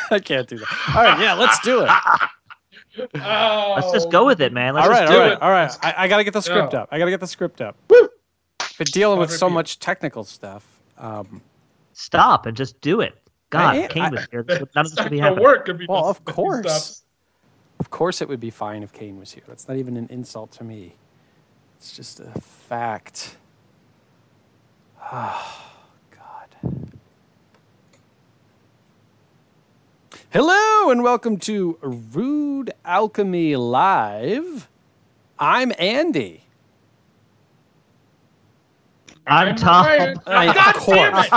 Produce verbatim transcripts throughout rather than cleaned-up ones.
I can't do that. All right, yeah, let's do it. Oh, let's just go with it, man. Let's all right, just do all right, it. all right. I, I got to get the script Yeah. up. I got to get the script up. But dealing with so repeat. much technical stuff. Um, Stop and just do it. God, I- Kane was here. None of this It's would be not gonna happening. work if he well, does- of if he course. stops. Of course it would be fine if Kane was here. That's not even an insult to me. It's just a fact. Oh, God. Hello and welcome to Rude Alchemy Live. I'm Andy. I'm Tom. Ryan. I- God of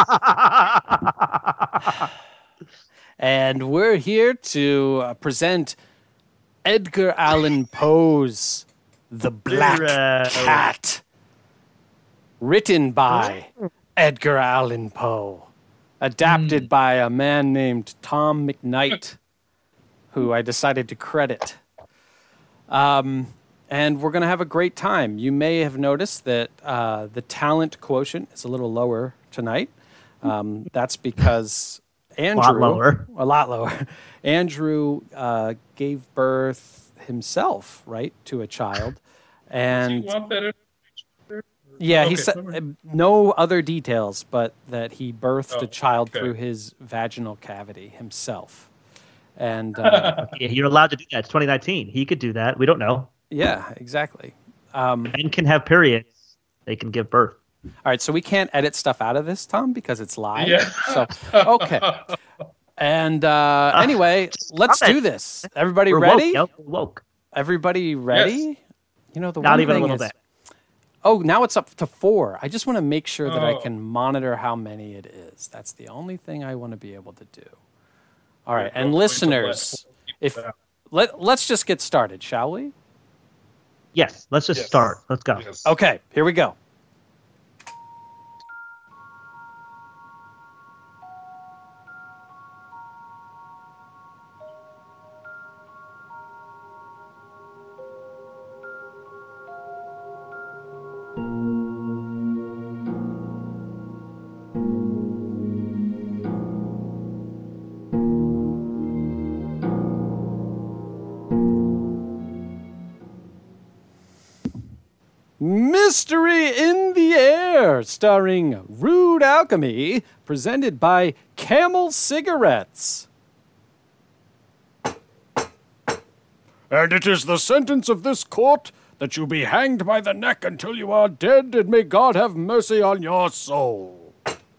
damn course. And we're here to uh, present Edgar Allan Poe's The Black Hooray. Cat. Written by Edgar Allan Poe. Adapted by a man named Tom McKnight, who I decided to credit. Um, and we're going to have a great time. You may have noticed that uh, the talent quotient is a little lower tonight. Um, that's because Andrew... lot lower. A lot lower. Andrew uh, gave birth himself, right, to a child. And... You want better? Yeah, he Okay, said never uh, mind. no other details, but that he birthed Oh, a child okay. through his vaginal cavity himself. And uh, Yeah, you're allowed to do that. It's twenty nineteen. He could do that. We don't know. yeah, exactly. Um, Men can have periods. They can give birth. all right, so we can't edit stuff out of this, Tom, because it's live. Yeah. So okay. And uh, anyway, let's stop it. do this. Everybody We're ready? woke. Yo. We're woke. Everybody ready? You know the Not one even a thing little is- bit. Oh, now it's up to four. I just want to make sure that I Oh. can monitor how many it is. That's the only thing I want to be able to do. All right, We're and going to listeners, let if people let let's just get started, shall we? Yes. Let's just Yes. start. Let's go. Yes. Okay, here we go. Mystery in the Air, starring Rude Alchemy, presented by Camel Cigarettes. And it is the sentence of this court that you be hanged by the neck until you are dead, and may God have mercy on your soul.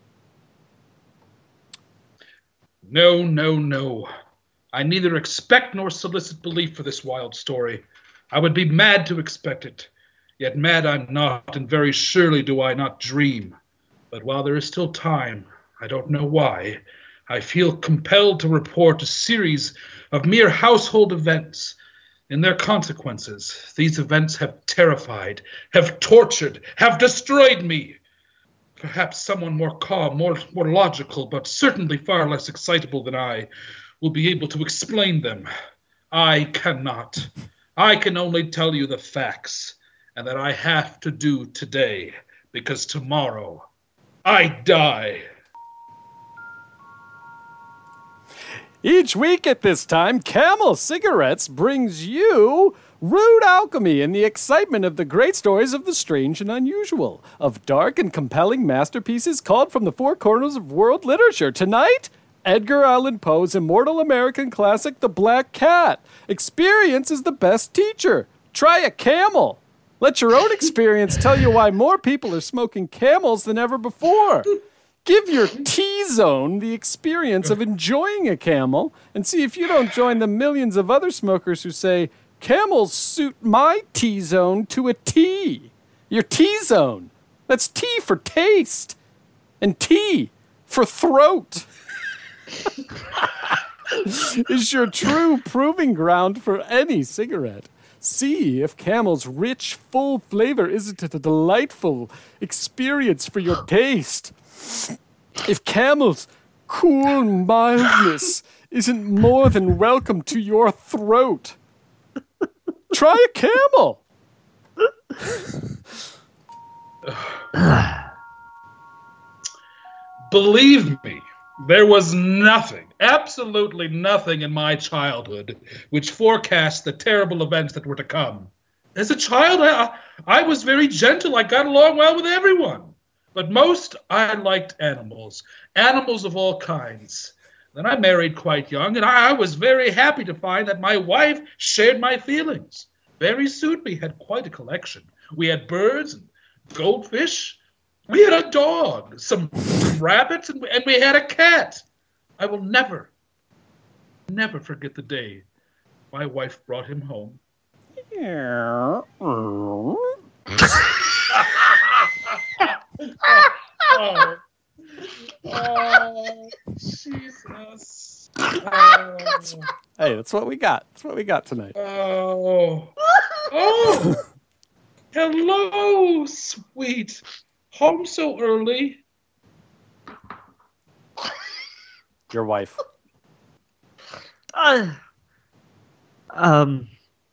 No, no, no. I neither expect nor solicit belief for this wild story. I would be mad to expect it. Yet mad I'm not, and very surely do I not dream. But while there is still time, I don't know why, I feel compelled to report a series of mere household events. In their consequences, these events have terrified, have tortured, have destroyed me. Perhaps someone more calm, more, more logical, but certainly far less excitable than I will be able to explain them. I cannot. I can only tell you the facts, and that I have to do today, because tomorrow I die. Each week at this time, Camel Cigarettes brings you Rude Alchemy and the excitement of the great stories of the strange and unusual, of dark and compelling masterpieces called from the four corners of world literature. Tonight, Edgar Allan Poe's immortal American classic, The Black Cat. Experience is the best teacher. Try a camel. Let your own experience tell you why more people are smoking Camels than ever before. Give your T-zone the experience of enjoying a Camel and see if you don't join the millions of other smokers who say, Camels suit my T-zone to a T. Your T-zone. That's T for taste and T for throat. Is your true proving ground for any cigarette. See if Camel's rich, full flavor isn't a delightful experience for your taste. If Camel's cool mildness isn't more than welcome to your throat, try a Camel. Believe me, There was nothing, absolutely nothing in my childhood which forecast the terrible events that were to come. As a child, I, I was very gentle. I got along well with everyone. But most, I liked animals, animals of all kinds. Then I married quite young, and I, I was very happy to find that my wife shared my feelings. Very soon, we had quite a collection. We had birds and goldfish. We had a dog, some, some rabbits, and, and we had a cat. I will never, never forget the day my wife brought him home. oh, oh, oh, Jesus. Oh. Hey, that's what we got. That's what we got tonight. Oh. Oh. Hello, sweet. Home so early. Your wife. Uh, um.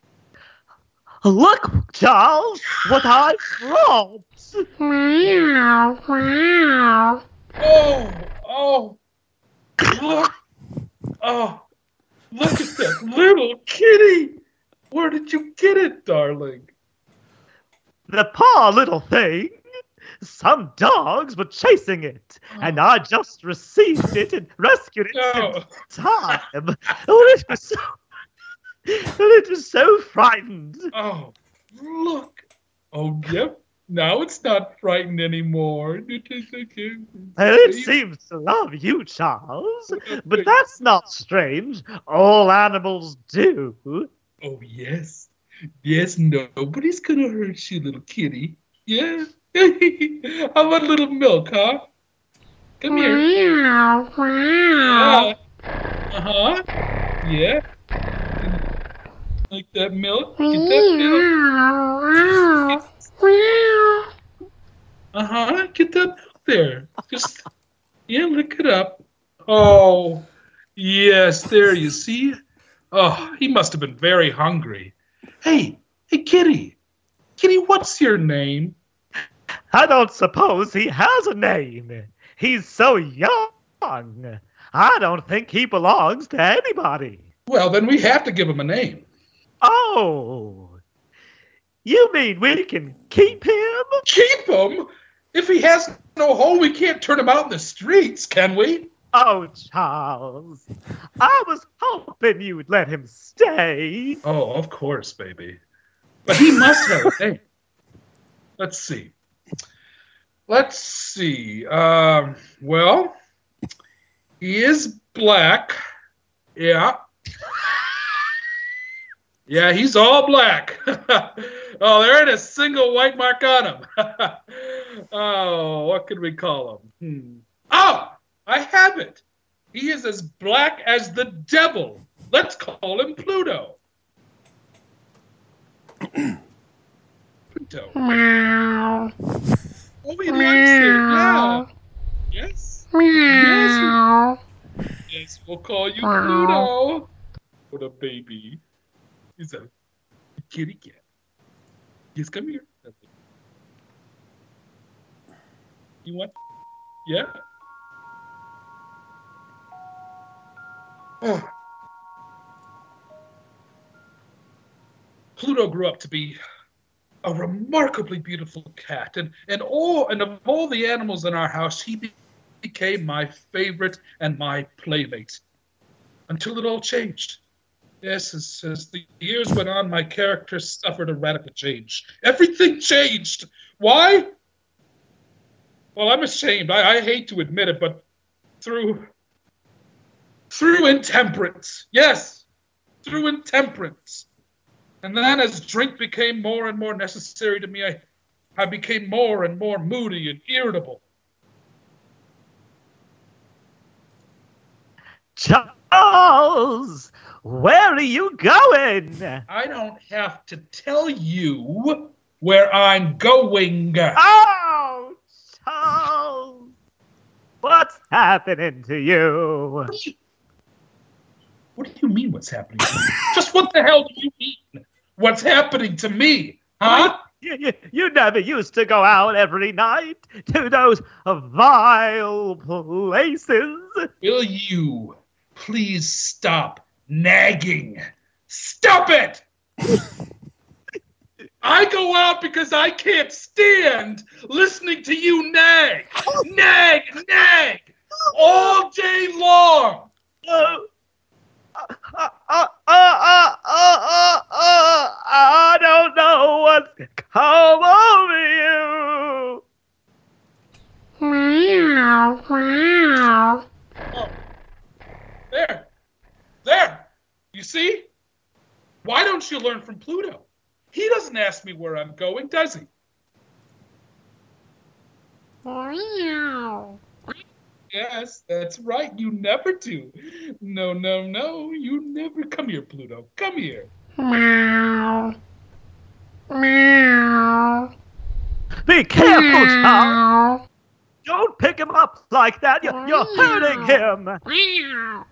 Look, Charles, what I brought. Meow, meow. Oh, oh. Look. Oh. Look at that little kitty. Where did you get it, darling? The poor little thing. Some dogs were chasing it, and I just received it and rescued it No. in time. Oh, it was so, it was so frightened. Oh, look. Oh, yep. Now it's not frightened anymore. And it seems to love you, Charles. But that's not strange. All animals do. Oh, yes. Yes, nobody's gonna hurt you, little kitty. Yeah. How about a little milk, huh? Come here. Meow, meow. Uh huh. Yeah. Like that milk? Get that milk. Meow, meow. Uh huh. Get that milk there. Just, yeah, lick it up. Oh, yes. There, you see? Oh, he must have been very hungry. Hey, hey, kitty. Kitty, what's your name? I don't suppose he has a name. He's so young. I don't think he belongs to anybody. Well, then we have to give him a name. Oh, you mean we can keep him? Keep him? If he has no home, we can't turn him out in the streets, can we? Oh, Charles, I was hoping you'd let him stay. Oh, of course, baby. But he must have a name. Let's see. Let's see. Um, well, he is black. Yeah. Yeah, he's all black. Oh, there ain't a single white mark on him. Oh, what could we call him? Hmm. Oh, I have it. He is as black as the devil. Let's call him Pluto. Pluto. Meow. Oh, he likes it. Yeah. Yes. Meow. Yes, we'll call you Wow. Pluto. What a baby. He's a kitty cat. Yes, come here. You want? Yeah? Oh. Pluto grew up to be a remarkably beautiful cat, and and all and of all the animals in our house, he be- became my favorite and my playmate. Until it all changed. Yes, as, as the years went on, my character suffered a radical change. Everything changed. Why? Well, I'm ashamed. I, I hate to admit it, but through through intemperance. Yes, through intemperance. And then as drink became more and more necessary to me, I, I became more and more moody and irritable. Charles, where are you going? I don't have to tell you where I'm going. Oh, Charles, what's happening to you? What do you mean what's happening to me? Just what the hell do you mean? What's happening to me? Huh? You, you, you never used to go out every night to those vile places. Will you please stop nagging? Stop it! I go out because I can't stand listening to you nag, nag, nag, all day long. Uh, uh, uh, uh, uh, uh, uh, I don't know what's come over you. Meow, meow. Oh, there, there. You see? Why don't you learn from Pluto? He doesn't ask me where I'm going, does he? Meow. Yes, that's right. You never do. No, no, no. You never. Come here, Pluto. Come here. Meow. Meow. Be careful, Charles. Meow. Don't pick him up like that. You're, you're hurting him. Meow.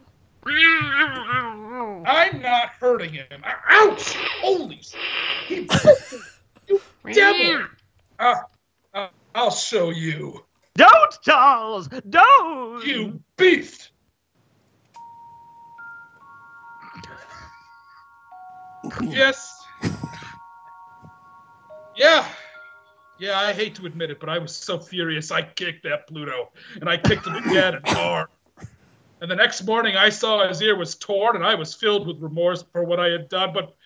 Meow. I'm not hurting him. Ouch! Holy s- he- You devil! Uh, uh, I'll show you. Don't, Charles. Don't. You beast! Yes. Yeah. Yeah, I hate to admit it, but I was so furious I kicked that Pluto. And I kicked him again and hard. And the next morning I saw his ear was torn and I was filled with remorse for what I had done. But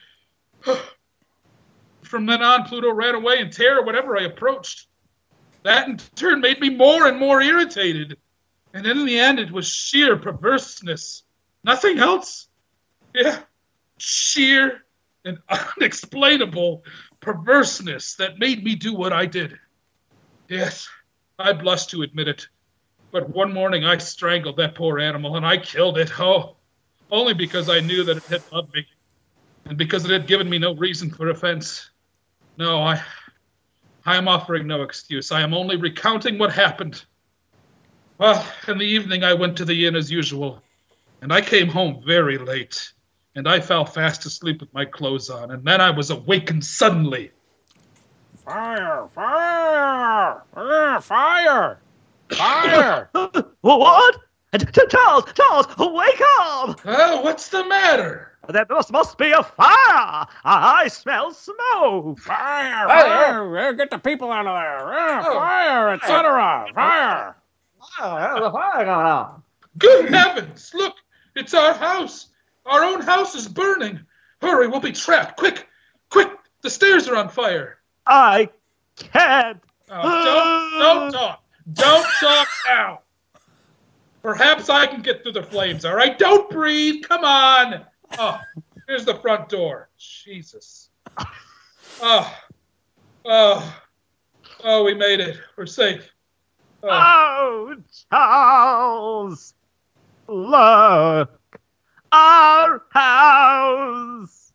from then on, Pluto ran away in terror whenever I approached. That in turn made me more and more irritated. And in the end, it was sheer perverseness. Nothing else. Yeah, sheer and unexplainable perverseness that made me do what I did. Yes, I blush to admit it. But one morning I strangled that poor animal and I killed it. Oh, only because I knew that it had loved me. And because it had given me no reason for offense. No, I... I am offering no excuse. I am only recounting what happened. Well, in the evening I went to the inn as usual, and I came home very late, and I fell fast asleep with my clothes on, and then I was awakened suddenly. Fire! Fire! Ah, fire! Fire! What? Charles, Charles, wake up! Oh, what's the matter? There must, must be a fire! I smell smoke! Fire! Fire! Get the people out of there! Ah, fire, et cetera! Fire! There's a fire going on. Good heavens! Look, it's our house. Our own house is burning. Hurry, we'll be trapped. Quick, quick! The stairs are on fire. I can't. Oh, don't, don't talk. Don't talk now. Perhaps I can get through the flames, all right? Don't breathe. Come on. Oh, here's the front door. Jesus. Oh, oh, oh, we made it. We're safe. Oh. Oh, Charles! Look! Our house!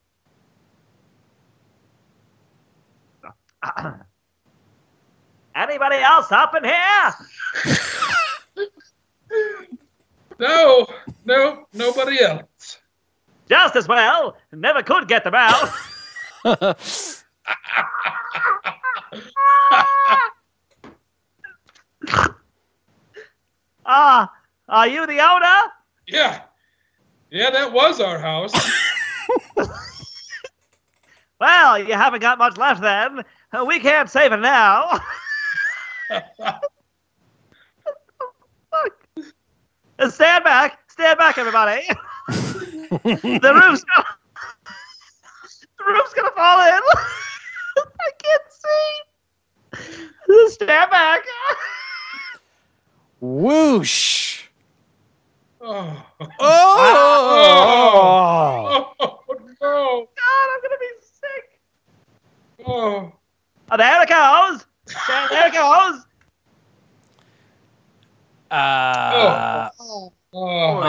Anybody else up in here? No, no, nobody else. Just as well. Never could get them out. Ah, are you the owner? Yeah, yeah, that was our house. Well, you haven't got much left then. Uh, We can't save it now. Uh, Stand back. Stand back, everybody. The roof's gonna... The roof's gonna fall in. I can't see. Stand back. Whoosh! Oh. Oh! Oh, no. God, I'm gonna be sick. Oh. Oh, there it goes. There, there it goes. Uh, Oh. oh.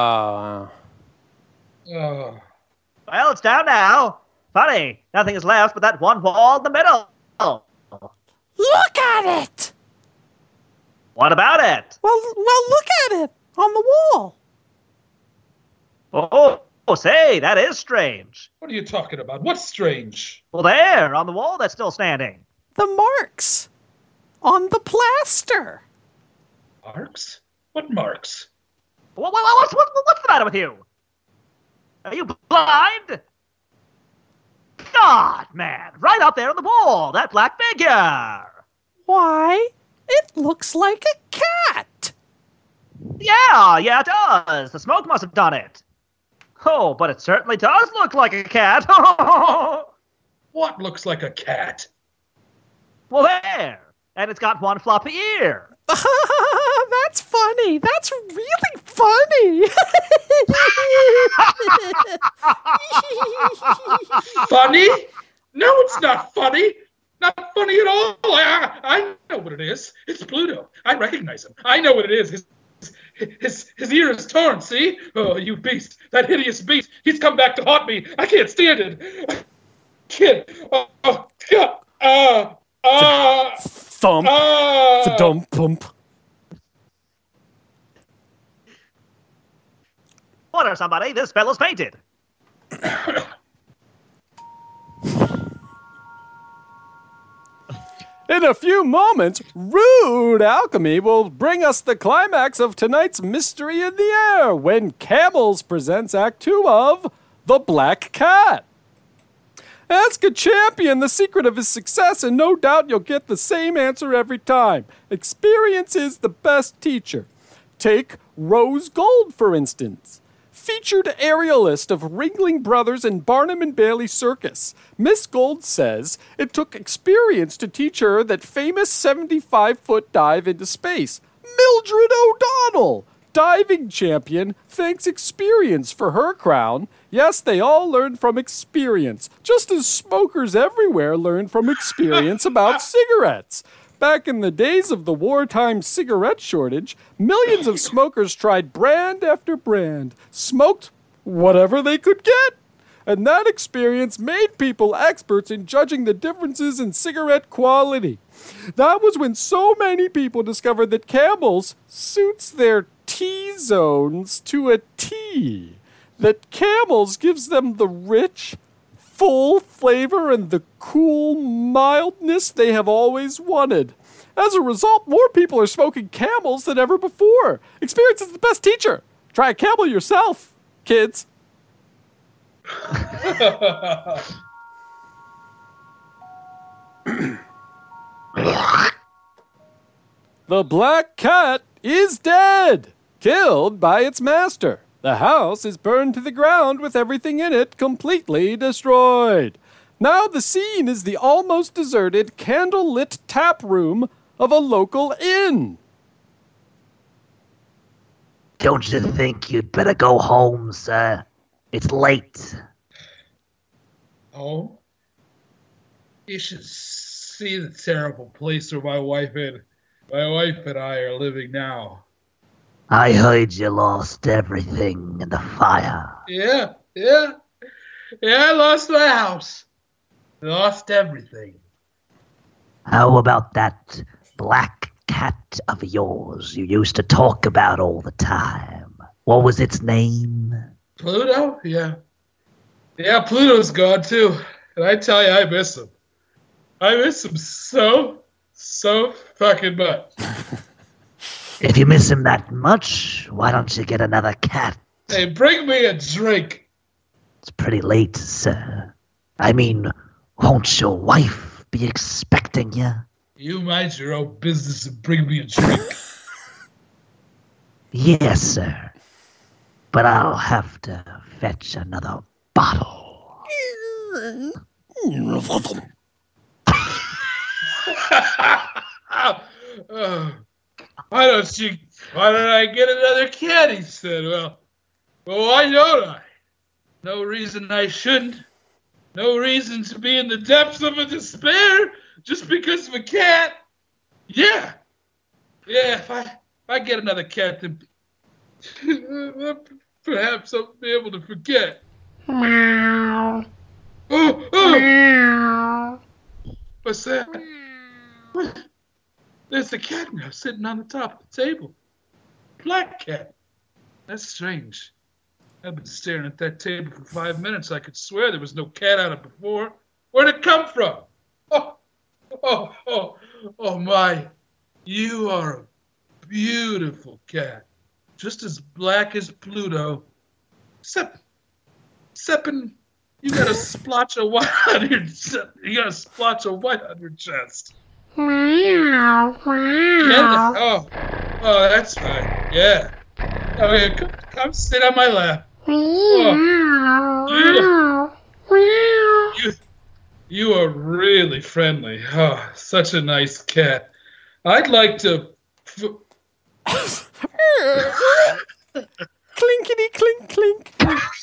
Oh. Well, it's down now. Funny, nothing is left but that one wall in the middle. Look at it! What about it? Well, well, look at it on the wall. Oh, say, that is strange. What are you talking about? What's strange? Well, there, on the wall that's still standing. The marks on the plaster. Marks? What marks? What, what, what's, what, what's the matter with you? Are you blind? God, man, right up there on the wall, that black figure. Why, it looks like a cat. Yeah, yeah, it does. The smoke must have done it. Oh, but it certainly does look like a cat. What looks like a cat? Well, there. And it's got one floppy ear. That's funny. That's really funny. Funny? No, it's not funny. Not funny at all. I, I, I know what it is. It's Pluto. I recognize him. I know what it is. His, his, his ear is torn, see? Oh, you beast. That hideous beast. He's come back to haunt me. I can't stand it. Kid. Oh, oh, God. Uh, uh, Thump. uh, Thump. Pump. Order somebody, this fellow's fainted. In a few moments, Rude Alchemy will bring us the climax of tonight's Mystery in the Air when Camels presents Act Two of The Black Cat. Ask a champion the secret of his success, and no doubt you'll get the same answer every time. Experience is the best teacher. Take Rose Gold, for instance. Featured aerialist of Ringling Brothers and Barnum and Bailey Circus. Miss Gold says it took experience to teach her that famous seventy-five foot dive into space. Mildred O'Donnell, diving champion, thanks experience for her crown. Yes, they all learned from experience, just as smokers everywhere learn from experience about cigarettes. Back in the days of the wartime cigarette shortage, millions of smokers tried brand after brand, smoked whatever they could get. And that experience made people experts in judging the differences in cigarette quality. That was when so many people discovered that Camels suits their T-zones to a T. That Camels gives them the rich, full flavor and the cool mildness they have always wanted. As a result, more people are smoking Camels than ever before. Experience is the best teacher. Try a Camel yourself, kids. The black cat is dead, killed by its master. The house is burned to the ground with everything in it completely destroyed. Now the scene is the almost deserted, candle-lit tap room of a local inn. Don't you think you'd better go home, sir? It's late. Oh? You should see the terrible place where my wife and my wife and I are living now. I heard you lost everything in the fire. Yeah, yeah. Yeah, I lost my house. Lost everything. How about that black cat of yours you used to talk about all the time? What was its name? Pluto? Yeah. Yeah, Pluto's gone too. And I tell you, I miss him. I miss him so, so fucking much. If you miss him that much, why don't you get another cat? Hey, bring me a drink. It's pretty late, sir. I mean, won't your wife be expecting you? You mind your own business and bring me a drink. Yes, sir. But I'll have to fetch another bottle. Oh, why don't you, why don't I get another cat, he said. Well, well, why don't I? No reason I shouldn't. No reason to be in the depths of a despair just because of a cat. Yeah. Yeah, if I, if I get another cat, then perhaps I'll be able to forget. Meow. Oh, oh, Meow. what's that? What? There's a cat now sitting on the top of the table. Black cat. That's strange. I've been staring at that table for five minutes. I could swear there was no cat on it before. Where'd it come from? Oh, oh, oh, oh my. You are a beautiful cat. Just as black as Pluto. Except, except in, you got a splotch of white on your you got a splotch of white on your chest. Meow, Yeah, meow. oh, oh, that's right. Yeah. Okay, come, come sit on my lap. Meow, meow, meow. You, you are really friendly. Oh, such a nice cat. I'd like to. F- Clinkety clink clink.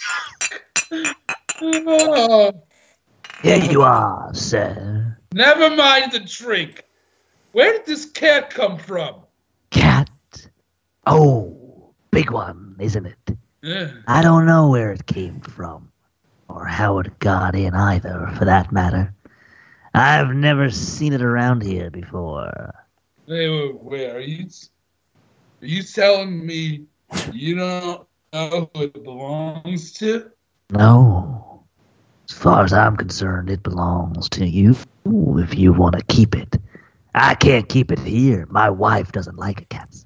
oh, Here you are, sir. never mind the drink. Where did this cat come from? Cat. Oh, big one, isn't it? Yeah. I don't know where it came from, or how it got in either, for that matter. I've never seen it around here before. Hey, wait, wait, are you, are you telling me you don't know who it belongs to? No. As far as I'm concerned, it belongs to you if you want to keep it. I can't keep it here. My wife doesn't like cats.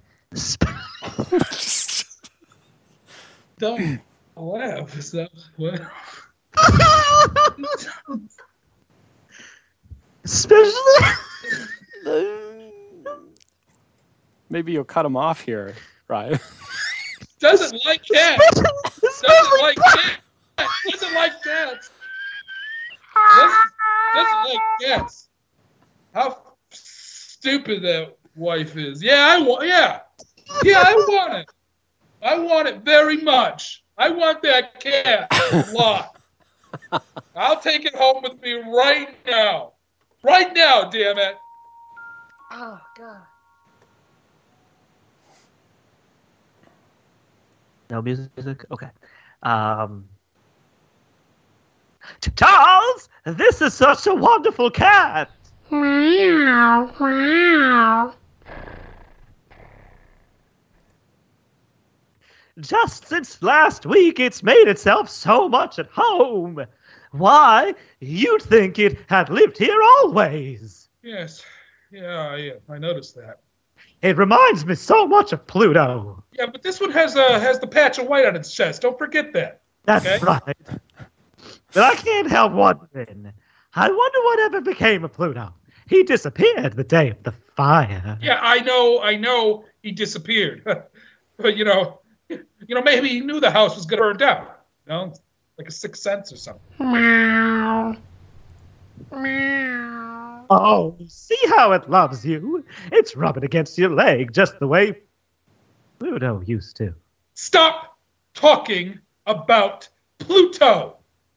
Don't laugh. Is that what? Especially. Maybe you'll cut him off here, Ryan. Doesn't like cats. Doesn't like cats. Doesn't like cats. Doesn't, doesn't like cats. How stupid that wife is. Yeah, I want. Yeah, yeah, I want it. I want it very much. I want that cat a lot. I'll take it home with me right now. Right now, damn it. Oh, God. No music? Okay. Um, Charles, this is such a wonderful cat. Meow, meow. Just since last week, it's made itself so much at home. Why, you'd think it had lived here always. Yes. Yeah, yeah, I noticed that. It reminds me so much of Pluto. Yeah, but this one has uh, has the patch of white on its chest. Don't forget that. That's Okay. right. But I can't help wondering. I wonder whatever became of Pluto. He disappeared the day of the fire. Yeah, I know, I know he disappeared. But, you know, you know, maybe he knew the house was going to burn down. You know, like a sixth sense or something. Meow. Meow. Oh, see how it loves you? It's rubbing against your leg just the way Pluto used to. Stop talking about Pluto.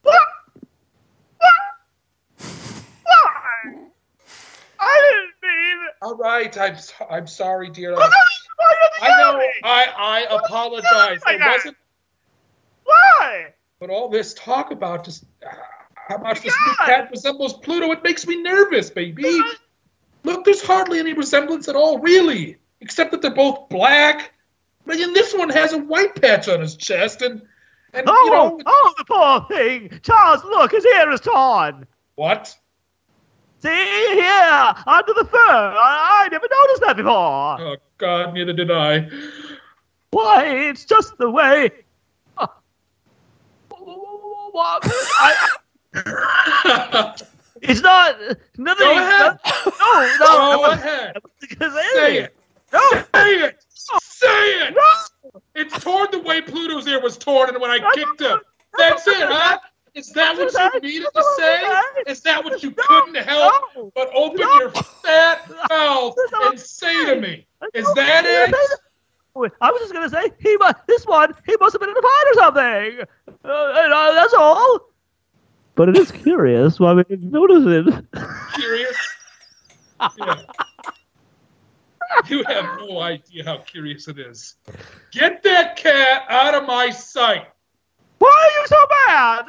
I didn't mean... All right, I'm so- I'm sorry, dear. Why I know. I I apologize. It wasn't. Why? But all this talk about just uh, how much this new cat resembles Pluto, it makes me nervous, baby. Look, there's hardly any resemblance at all, really, except that they're both black. But then this one has a white patch on his chest, and and Oh, you know oh, the poor thing. Charles, look, his hair is torn. what? See, here, under the fur. I, I never noticed that before. Oh God, neither did I. Why, it's just the way... Uh, what? I, it's not... Nothing... Go ahead. No, no. Go no, ahead. Because Say it. No. Say it. Say it. No. It's torn the way Pluto's ear was torn, and when I kicked him. That's it, huh? Is that what you needed to say? Is that what you couldn't help No. but open your fat mouth and say to me? Is that it? I was just gonna say he must. This one, he must have been in a fight or something. Uh, and, uh, that's all. But it is curious why we didn't notice it. Curious? Yeah. You have no idea how curious it is. Get that cat out of my sight. Why are you so bad?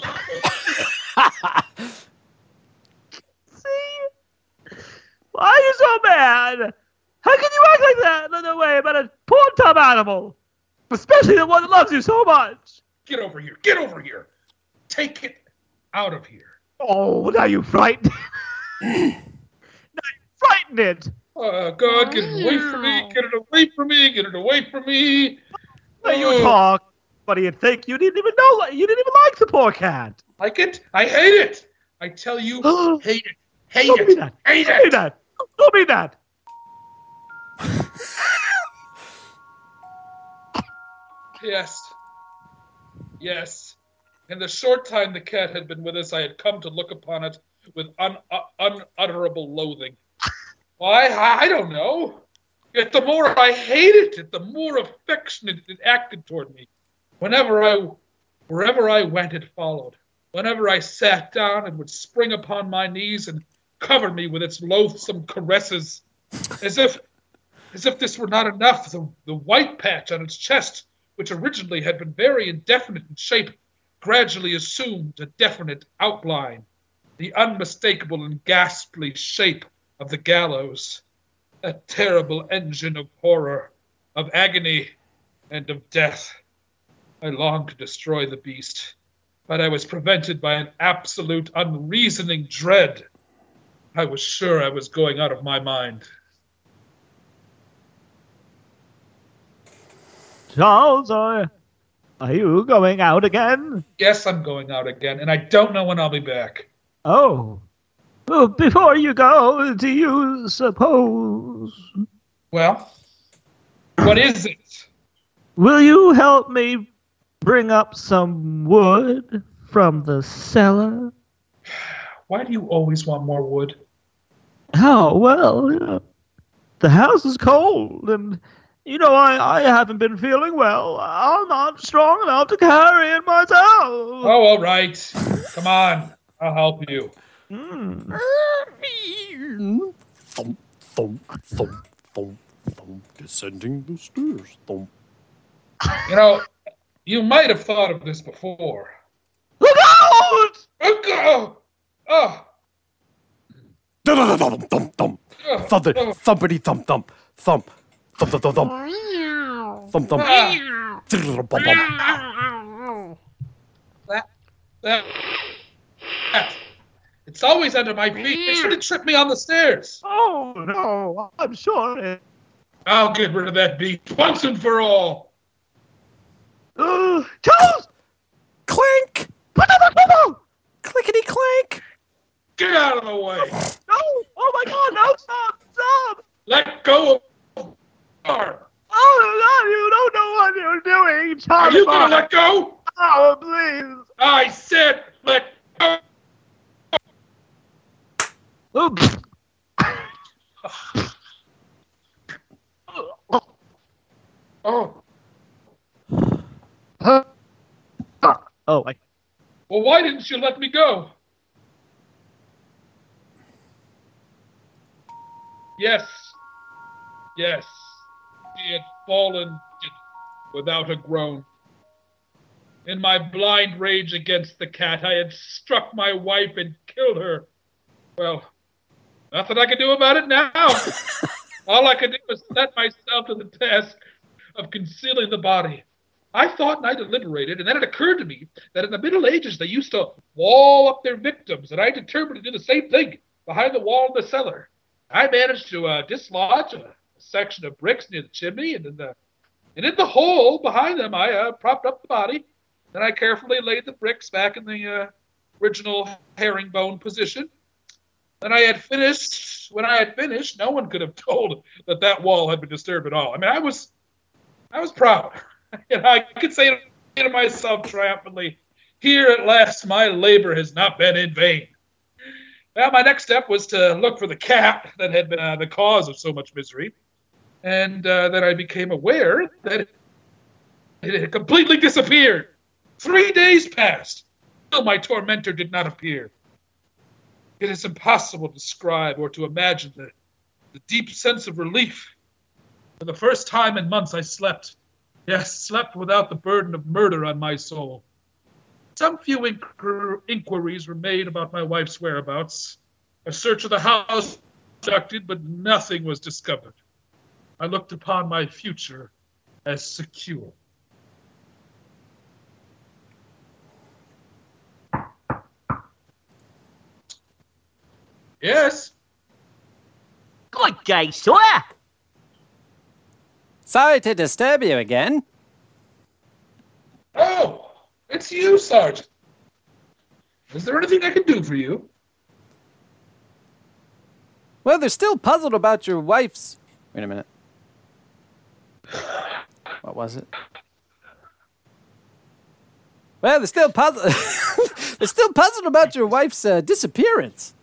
See? Why are you so bad? How can you act like that in a way about a poor dumb animal? Especially the one that loves you so much. Get over here. Get over here. Take it out of here. Oh, now you frightened. Now you frightened it. Oh, God, get it away from me. Get it away from me. Get it away from me. When you Oh. talk, what do you think? You didn't even know. You didn't even like the poor cat. Like it? I hate it. I tell you, hate it. Hate Don't it. be that. Hate Don't be it. that. Don't be that. Yes. Yes. In the short time the cat had been with us, I had come to look upon it with un- uh, unutterable loathing. Why? I, I don't know. Yet the more I hated it, the more affectionate it acted toward me. Whenever I, wherever I went, it followed. Whenever I sat down, it would spring upon my knees and cover me with its loathsome caresses, as if, as if this were not enough. The, the white patch on its chest, which originally had been very indefinite in shape, gradually assumed a definite outline, the unmistakable and ghastly shape of the gallows, a terrible engine of horror, of agony, and of death. I longed to destroy the beast, but I was prevented by an absolute unreasoning dread. I was sure I was going out of my mind. Charles, are, are you going out again? Yes, I'm going out again, and I don't know when I'll be back. Oh. Well, before you go, do you suppose... Well, what is it? Will you help me bring up some wood from the cellar? Why do you always want more wood? Oh, well, you know, the house is cold, and, you know, I, I haven't been feeling well. I'm not strong enough to carry it myself. Oh, all right. Come on. I'll help you. Mm. Thump, thump, thump, thump, thump, descending the stairs. Thump. You know, you might have thought of this before. Look out! Oh, oh, Thump, thump, thump, thump. oh, Thump, oh. thumpity, thump, thump, thump, thump, thump, thump, thump, Meow. thump, thump, Ah, thump, thump. Meow. that, that, that. It's always under my feet. It should have tripped me on the stairs. Oh, no, I'm sure it... I'll get rid of that beast once and for all. Uh, Charles! Clink! No! Clickety clank! Get out of the way. Oh, my God, no, stop, stop! Let go of her. Oh, no, you don't know what you're doing, Are Charles. you going to let go? Oh, please. I said let go. Oops. Oh, Oh, I... well, why didn't you let me go? Yes, yes, he had fallen without a groan. In my blind rage against the cat, I had struck my wife and killed her. Well, nothing I can do about it now. All I could do was set myself to the task of concealing the body. I thought and I deliberated, and then it occurred to me that in the Middle Ages they used to wall up their victims, and I determined to do the same thing behind the wall in the cellar. I managed to uh, dislodge a section of bricks near the chimney, and in the and in the hole behind them, I uh, propped up the body. Then I carefully laid the bricks back in the uh, original herringbone position. Then I had finished. When I had finished, no one could have told that that wall had been disturbed at all. I mean, I was, I was proud. And I could say to myself triumphantly, "Here at last, my labor has not been in vain." Well, my next step was to look for the cat that had been uh, the cause of so much misery. And uh, then I became aware that it had completely disappeared. Three days passed. Still my tormentor did not appear. It is impossible to describe or to imagine the, the deep sense of relief. For the first time in months I slept. Yes, slept without the burden of murder on my soul. Some few inquir- inquiries were made about my wife's whereabouts. A search of the house was conducted, but nothing was discovered. I looked upon my future as secure. Yes. Good day, Sawyer. Sorry to disturb you again. Oh, it's you, Sergeant. Is there anything I can do for you? Well, they're still puzzled about your wife's... Wait a minute. What was it? Well, they're still puzzled. They're still puzzled about your wife's uh, disappearance.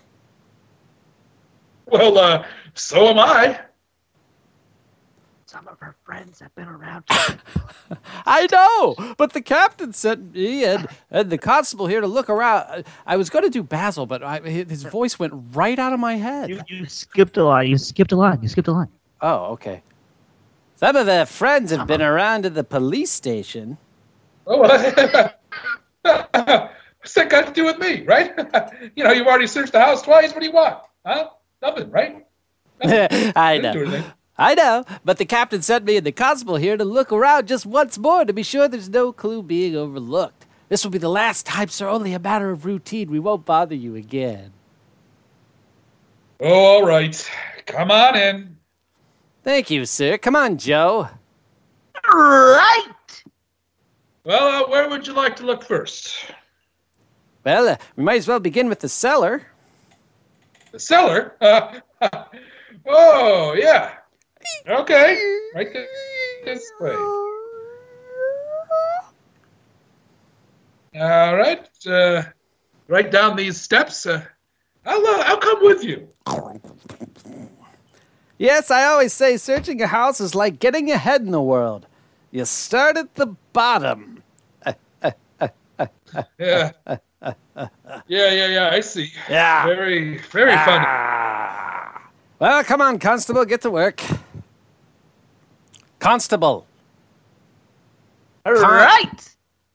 Well, uh, so am I. Some of her friends have been around. I know, but the captain sent me and, and the constable here to look around. I was going to do Basil, but I, his voice went right out of my head. You, you skipped a line. You skipped a line. You skipped a line. Oh, okay. Some of their friends have been around to the police station. Oh, well, what's that got to do with me, right? You know, you've already searched the house twice. What do you want? Huh? Nothing, right? Nothing. I Didn't do know. anything. I know, but the captain sent me and the constable here to look around just once more to be sure there's no clue being overlooked. This will be the last time, sir. Only a matter of routine. We won't bother you again. Oh, all right. Come on in. Thank you, sir. Come on, Joe. Right. Well, uh, where would you like to look first? Well, uh, we might as well begin with the cellar. The cellar? Uh, oh, yeah. Okay. Right th- this way. All right. Uh, right down these steps. Uh, I'll, uh, I'll come with you. Yes, I always say searching a house is like getting ahead in the world. You start at the bottom. Yeah. Yeah, yeah, yeah. I see. Yeah. Very, very funny. Ah. Well, come on, Constable, get to work. Constable. Right.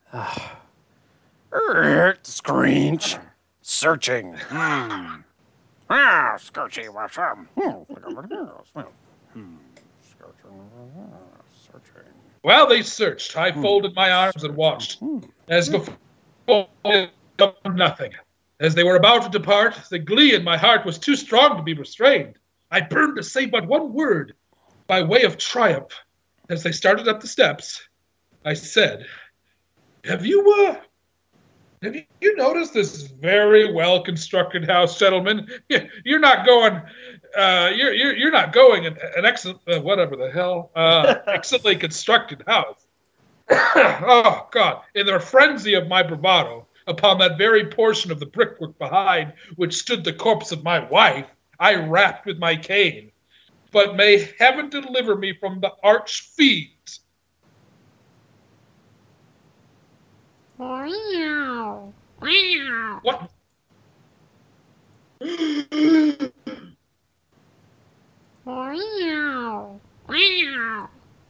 Screech. Searching. Hmm. Ah, Screechy, what's up? Hmm. Searching. Well, they searched. I folded my arms and watched. As before, nothing. As they were about to depart, the glee in my heart was too strong to be restrained. I burned to say but one word, by way of triumph. As they started up the steps, I said, Have you, uh, have you, you noticed this very well-constructed house, gentlemen? You're not going, uh, you're, you're, you're not going an, an excellent, uh, whatever the hell, uh, excellently constructed house. Oh, God, in the frenzy of my bravado, upon that very portion of the brickwork behind which stood the corpse of my wife, I rapped with my cane. But may heaven deliver me from the arch fiend. Meow. Meow. What? Meow. Meow.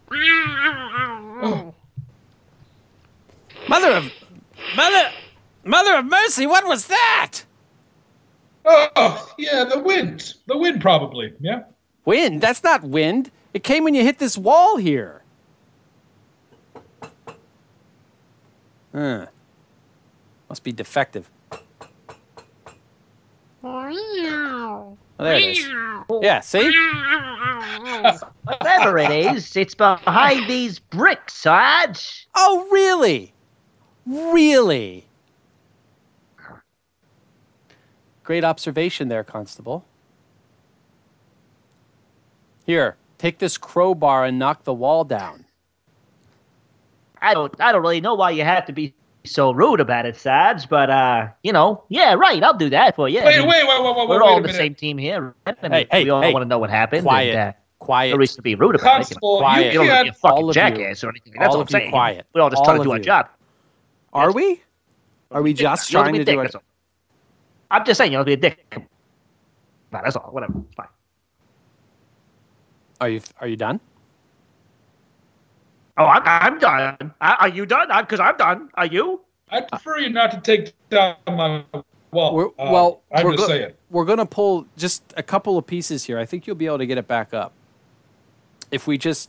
Meow. Mother of... Mother... Mother of mercy, what was that? Oh, yeah, the wind. The wind, probably, yeah? Wind? That's not wind. It came when you hit this wall here. Huh. Must be defective. Meow. Oh, there it is. Yeah, see? Whatever it is, it's behind these bricks, Sarge. Oh, really? Really? Great observation there, Constable. Here, take this crowbar and knock the wall down. I don't, I don't really know why you have to be so rude about it, Sarge, but, uh, you know, yeah, right, I'll do that for you. Wait, I mean, wait, wait, wait, wait, We're wait all a the minute. same team here. Right? I mean, Hey, hey, we all hey. want to know what happened. Quiet, And, uh, quiet. no reason to be rude about Constable, it. Quiet. You don't have to be a can't- fucking all of you. jackass or anything. That's All all I'm of you saying. quiet. We're all just All trying to of do our you. job. Are we? Are we just You don't trying be to a dick, do that's it? all. I'm just saying, you don't be a dick. Come on, that's all. Whatever. It's fine. Are you Are you done? Oh, I'm, I'm done. Uh, Are you done? Because I'm done. Are you? I prefer you not to take down my wall. We're, Uh, well, I'm we're just go- saying. We're going to pull just a couple of pieces here. I think you'll be able to get it back up. If we just,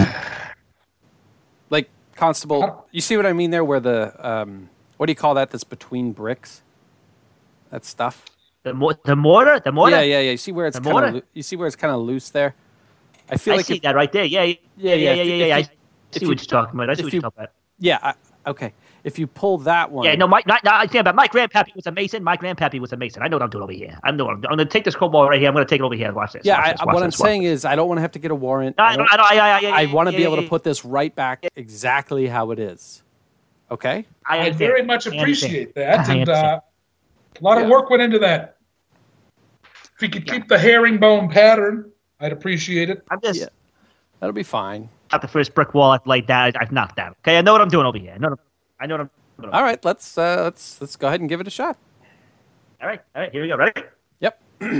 like, Constable, you see what I mean there where the, um, what do you call that that's between bricks? That stuff? The mo- the mortar, the mortar. Yeah, yeah, yeah. You see where it's The kind mortar? of lo- you see where it's kind of loose there. I feel I like see if, that right there. Yeah, yeah, Yeah, yeah, yeah, yeah, if- yeah. if yeah. I you- see if what you- you're talking about. I see if what you- you're talking about. yeah. I, okay, if you pull that one. Yeah, no, my, not, not, I think about my grandpappy was a mason. My grandpappy was a mason. I know what I'm doing over here. I know what I'm doing. I'm going to take this crowbar right here. I'm going to take it over here. Watch this. Yeah, watch I, this, watch what I'm this, watch saying this. is, I don't want to have to get a warrant. No, I, I, don't- I, I, I, I, I want to yeah, be able yeah, to put this right back exactly how it is. Okay. I, I understand. very much I understand. appreciate that, I and understand. uh, a lot of Yeah. work went into that. If we could keep the herringbone pattern, I'd appreciate it. I'm just Yeah. That'll be fine. not the first brick wall I've laid down. I've knocked down. Okay, I know what I'm doing over here. I know, I know what I'm doing. All right, let's uh, let's let's go ahead and give it a shot. All right, all right, here we go. Ready? Yep.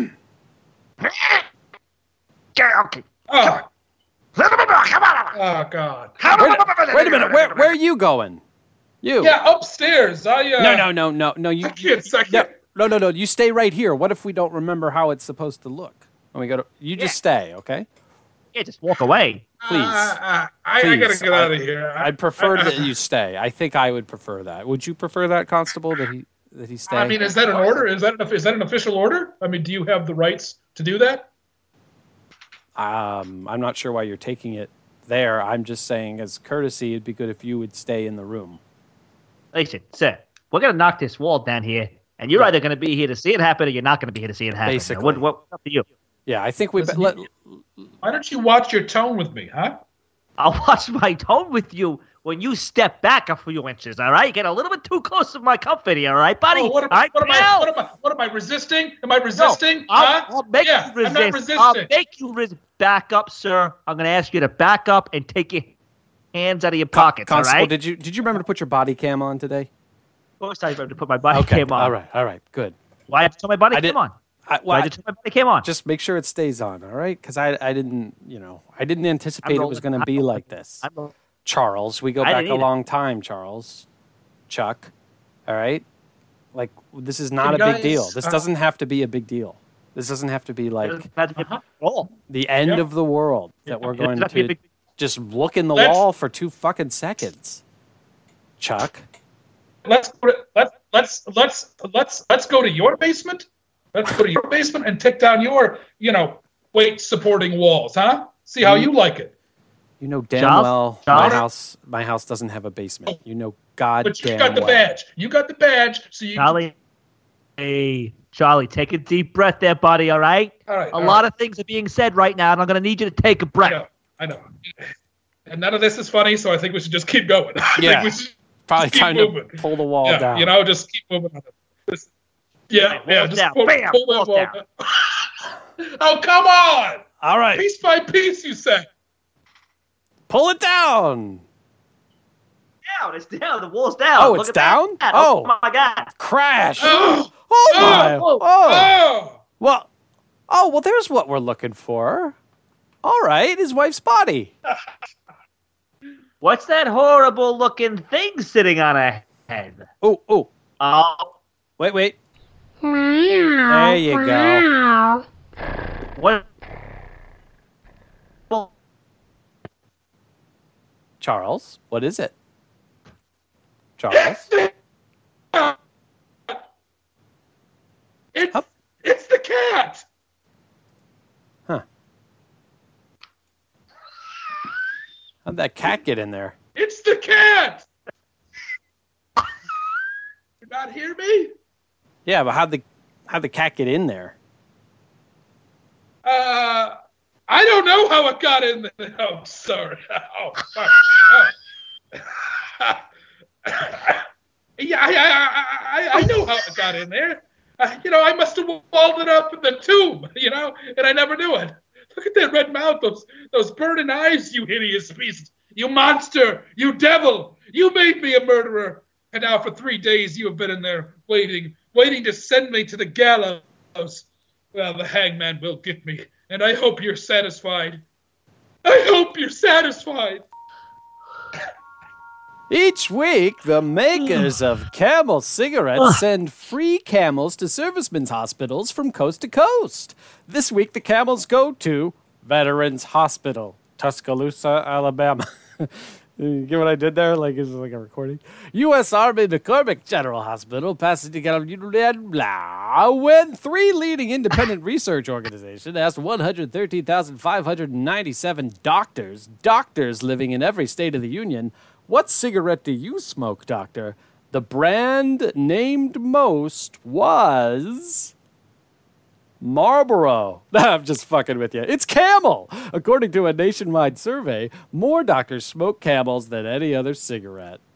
Yeah, okay. Oh, Come on. oh God. Wait a, wait a minute. Where where are you going? You. Yeah, upstairs. I uh, No, no, no, no, no. You. I can't second. No, no, no, no. You stay right here. What if we don't remember how it's supposed to look? When we go to, you just stay, okay? Yeah, just walk away. Please. Uh, uh, I, I Please. gotta get I- out of here. I- I'd prefer I, that you stay. I think I would prefer that. Would you prefer that, Constable? That he that he stay? I mean, is that an order? Is that an, is that an official order? I mean, do you have the rights to do that? Um, I'm not sure why you're taking it there. I'm just saying, as courtesy, it'd be good if you would stay in the room. Listen, sir, we're gonna knock this wall down here, and you're either gonna be here to see it happen, or you're not gonna be here to see it happen. Basically. What, what, what's up to you? Yeah, I think we. Listen, Let, you- Why don't you watch your tone with me, huh? I'll watch my tone with you when you step back a few inches. All right, get a little bit too close to my comfort here. All right, buddy. Oh, what am, all right, what, am I, now. what, am I, what am I resisting? Am I resisting? I'll, huh? I'll make yeah, you I'm not resist. I'll resisting. make you res- back up, sir. I'm going to ask you to back up and take your hands out of your pockets. Constable, all right. did you did you remember to put your body cam on today? Of course, I remember to put my body Okay. cam on. All right. All right. Good. Why did you tell my body I cam did- on? I, well, Why I- did you tell my body cam on? just make sure it stays on. All right, because I I didn't you know I didn't anticipate it was rolling- going to I'm be rolling- like this. I'm rolling. Charles, we go I back didn't a either. long time, Charles. Chuck. All right? Like, this is not Hey, a big guys, deal. This uh, doesn't have to be a big deal. This doesn't have to be like That's a big roll. the end Yep. of the world that we're It going doesn't have to be a to big- just look in the Let's- wall for two fucking seconds. Chuck. Let's go to- let's let's let's let's let's go to your basement. Let's go to your basement and take down your you know weight supporting walls, huh? See how Mm. you like it. You know damn Charles? well my Charles? house my house doesn't have a basement. You know god But you damn got the well. badge. You got the badge, so you. Charlie, hey, Charlie, take a deep breath there, buddy. All right. All right. A lot of things are being said right now, and I'm going to need you to take a I breath. know. I know. And none of this is funny, so I think we should just keep going. I Yeah. think we should Probably keep time moving. to pull the wall yeah, down. you know, just keep moving on it. Just- yeah, Right, yeah, walls just down. pull, Bam, pull that walls wall down. down. Oh, come on! All right. Piece by piece, you say. Pull it down. Down, it's down. The wall's down. Oh, Look it's at that. down? Oh. Oh. my God. Crash. Oh, Oh my. oh, Oh. oh! Well, oh, well, there's what we're looking for. All right, his wife's body. What's that horrible looking thing sitting on her head? Oh, oh, Oh, wait, wait. Wow. There you go. Wow. what? Charles, what is it? Charles? It's, Up. it's the cat! Huh. How'd that cat get in there? It's the cat! You not hear me? Yeah, but how'd the how'd the cat get in there? Uh, I don't know how it got in there. Oh, sorry. Oh, fuck. Oh. yeah, I, I, I, I know how it got in there. Uh, you know, I must have walled it up in the tomb, you know, and I never knew it. Look at that red mouth, those those burning eyes, you hideous beast. You monster, you devil. You made me a murderer. And now for three days you have been in there waiting, waiting to send me to the gallows. Well, the hangman will get me, and I hope you're satisfied. I hope you're satisfied. Each week, the makers of Camel cigarettes send free camels to servicemen's hospitals from coast to coast. This week, the camels go to Veterans Hospital, Tuscaloosa, Alabama. You get what I did there? Like, it's like a recording. U S Army McCormick General Hospital, Pasadena, blah, when three leading independent research organizations asked one hundred thirteen thousand five hundred ninety-seven doctors, doctors living in every state of the union, what cigarette do you smoke, doctor? The brand named most was Marlboro. I'm just fucking with you. It's Camel. According to a nationwide survey, more doctors smoke Camels than any other cigarette.